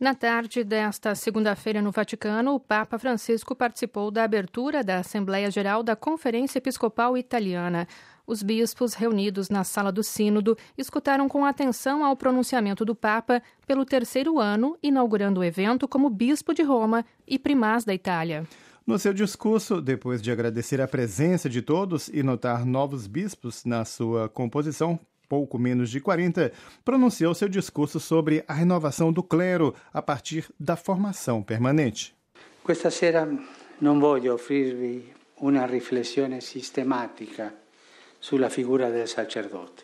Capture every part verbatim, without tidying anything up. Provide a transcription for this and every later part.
Na tarde desta segunda-feira no Vaticano, o Papa Francisco participou da abertura da Assembleia Geral da Conferência Episcopal Italiana. Os bispos reunidos na Sala do Sínodo escutaram com atenção ao pronunciamento do Papa pelo terceiro ano, inaugurando o evento como bispo de Roma e primaz da Itália. No seu discurso, depois de agradecer a presença de todos e notar novos bispos na sua composição, pouco menos de quarenta, pronunciou seu discurso sobre a renovação do clero a partir da formação permanente. Questa sera non voglio offrirvi una riflessione sistematica sulla figura del sacerdote.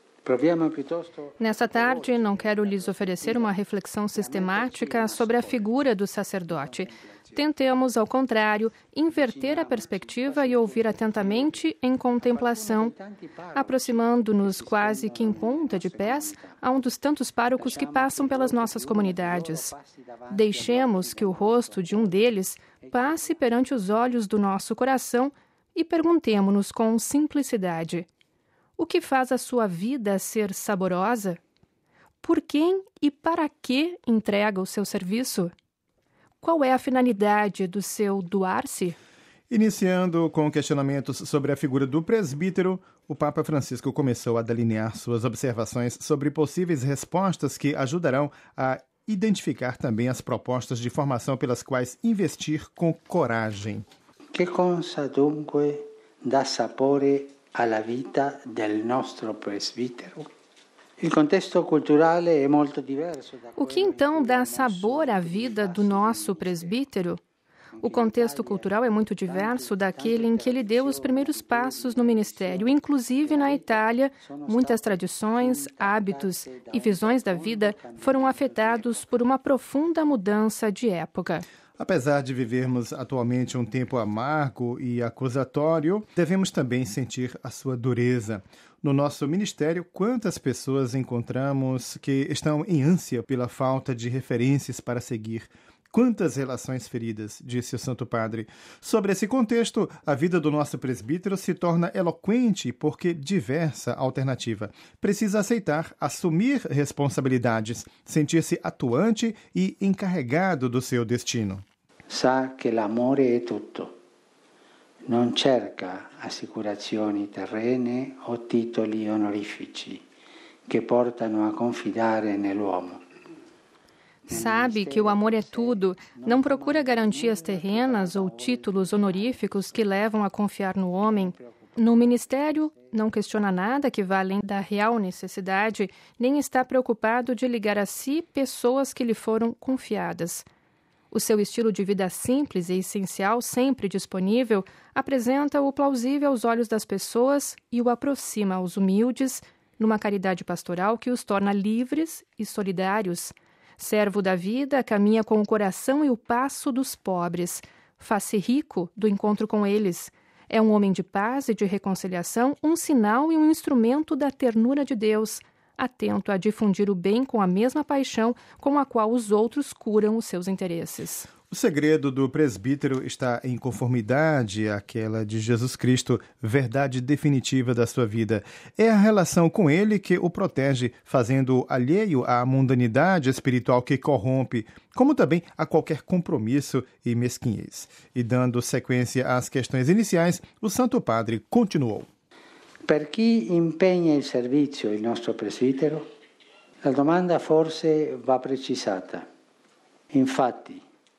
Nessa tarde, não quero lhes oferecer uma reflexão sistemática sobre a figura do sacerdote. Tentemos, ao contrário, inverter a perspectiva e ouvir atentamente em contemplação, aproximando-nos quase que em ponta de pés a um dos tantos párocos que passam pelas nossas comunidades. Deixemos que o rosto de um deles passe perante os olhos do nosso coração e perguntemo-nos com simplicidade: o que faz a sua vida ser saborosa? Por quem e para que entrega o seu serviço? Qual é a finalidade do seu doar-se? Iniciando com questionamentos sobre a figura do presbítero, o Papa Francisco começou a delinear suas observações sobre possíveis respostas que ajudarão a identificar também as propostas de formação pelas quais investir com coragem. Que cosa dunque dà sapore alla vita del nostro presbítero? Il contesto culturale è molto diverso da O que então dá sabor à vida do nosso presbítero? O contexto cultural é muito diverso daquele em que ele deu os primeiros passos no ministério. Inclusive, na Itália, muitas tradições, hábitos e visões da vida foram afetados por uma profunda mudança de época. Apesar de vivermos atualmente um tempo amargo e acusatório, devemos também sentir a sua dureza. No nosso ministério, quantas pessoas encontramos que estão em ânsia pela falta de referências para seguir? Quantas relações feridas, disse o Santo Padre. Sobre esse contexto, a vida do nosso presbítero se torna eloquente porque diversa alternativa. Precisa aceitar, assumir responsabilidades, sentir-se atuante e encarregado do seu destino. Sa che l'amore è tutto. Non cerca assicurazioni terrene o titoli onorifici che portano a confidare nell'uomo. Sabe que o amor é tudo, não procura garantias terrenas ou títulos honoríficos que levam a confiar no homem. No ministério, não questiona nada que vá além da real necessidade, nem está preocupado de ligar a si pessoas que lhe foram confiadas. O seu estilo de vida simples e essencial, sempre disponível, apresenta-o plausível aos olhos das pessoas e o aproxima aos humildes, numa caridade pastoral que os torna livres e solidários. Servo da vida, caminha com o coração e o passo dos pobres. Faz-se rico do encontro com eles. É um homem de paz e de reconciliação, um sinal e um instrumento da ternura de Deus, atento a difundir o bem com a mesma paixão com a qual os outros curam os seus interesses. O segredo do presbítero está em conformidade àquela de Jesus Cristo, verdade definitiva da sua vida. É a relação com ele que o protege, fazendo alheio à mundanidade espiritual que corrompe, como também a qualquer compromisso e mesquinhez. E dando sequência às questões iniciais, o Santo Padre continuou. Per chi impegna il servizio il nostro presbitero, la domanda forse va precisata. Infatti,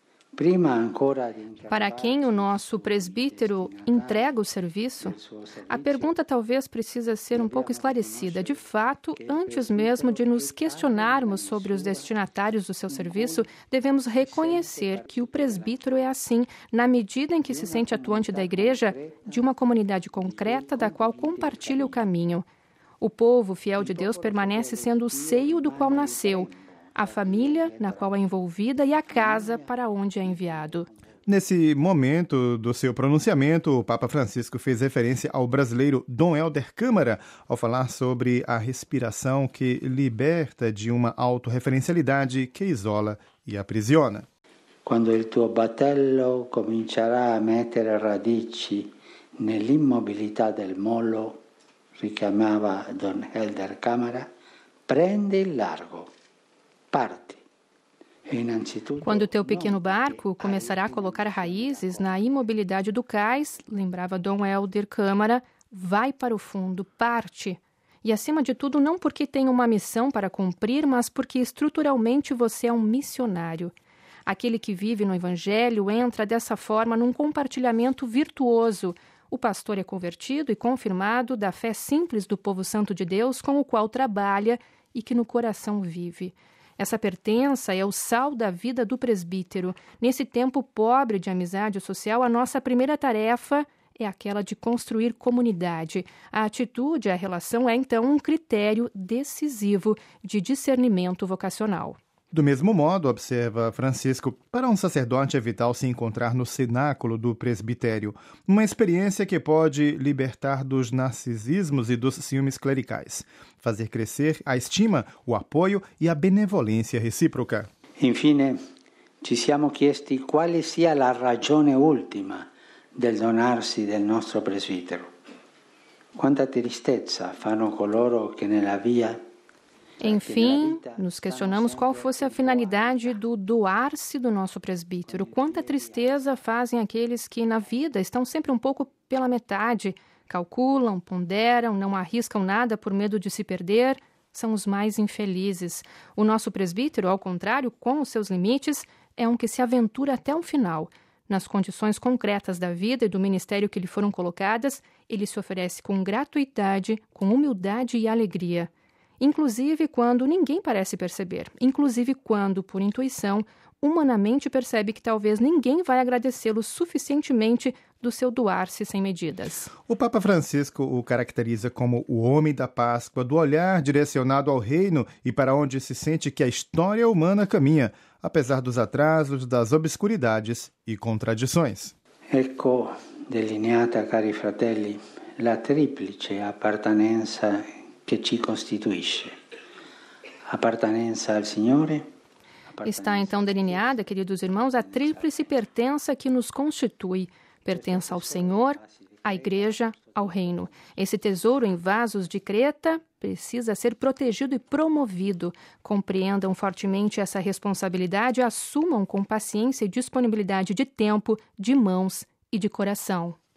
Para quem o nosso presbítero entrega o serviço, a pergunta talvez precisa ser um pouco esclarecida. De fato, antes mesmo de nos questionarmos sobre os destinatários do seu serviço, devemos reconhecer que o presbítero é assim, na medida em que se sente atuante da igreja, de uma comunidade concreta da qual compartilha o caminho. O povo fiel de Deus permanece sendo o seio do qual nasceu, a família na qual é envolvida e a casa para onde é enviado. Nesse momento do seu pronunciamento, o Papa Francisco fez referência ao brasileiro Dom Helder Câmara ao falar sobre a respiração que liberta de uma autorreferencialidade que isola e aprisiona. Quando il tuo battello comincerà a mettere radici nell'immobilità del molo, richiamava Don Helder Câmara, prende il largo. Parte Quando o teu pequeno barco começará a colocar raízes na imobilidade do cais, lembrava Dom Helder Câmara, vai para o fundo, parte. E, acima de tudo, não porque tem uma missão para cumprir, mas porque estruturalmente você é um missionário. Aquele que vive no Evangelho entra dessa forma num compartilhamento virtuoso. O pastor é convertido e confirmado da fé simples do povo santo de Deus com o qual trabalha e que no coração vive. Essa pertença é o sal da vida do presbítero. Nesse tempo pobre de amizade social, a nossa primeira tarefa é aquela de construir comunidade. A atitude, a relação é, então, um critério decisivo de discernimento vocacional. Do mesmo modo, observa Francisco, para um sacerdote é vital se encontrar no cenáculo do presbitério, uma experiência que pode libertar dos narcisismos e dos ciúmes clericais, fazer crescer a estima, o apoio e a benevolência recíproca. Infine, ci siamo chiesti quale sia la ragione ultima del donarsi del nostro presbítero. Quanta tristezza fanno coloro che nella via. Enfim, nos questionamos qual fosse a finalidade do doar-se do nosso presbítero. Quanta tristeza fazem aqueles que na vida estão sempre um pouco pela metade, calculam, ponderam, não arriscam nada por medo de se perder, são os mais infelizes. O nosso presbítero, ao contrário, com os seus limites, é um que se aventura até o final. Nas condições concretas da vida e do ministério que lhe foram colocadas, ele se oferece com gratuidade, com humildade e alegria. Inclusive quando ninguém parece perceber, inclusive quando, por intuição, humanamente percebe que talvez ninguém vai agradecê-lo suficientemente do seu doar-se sem medidas. O Papa Francisco o caracteriza como o homem da Páscoa, do olhar direcionado ao reino e para onde se sente que a história humana caminha, apesar dos atrasos, das obscuridades e contradições. Ecco delineata, cari fratelli, la triplice appartenenza que ci costituisce. Appartenenza al Signore. Está então delineada, queridos irmãos, a tríplice pertença que nos constitui. Pertença ao Senhor, à Igreja, ao Reino. Esse tesouro em vasos de Creta precisa ser protegido e promovido. Compreendam fortemente essa responsabilidade e assumam com paciência e disponibilidade de tempo, de mãos e de coração.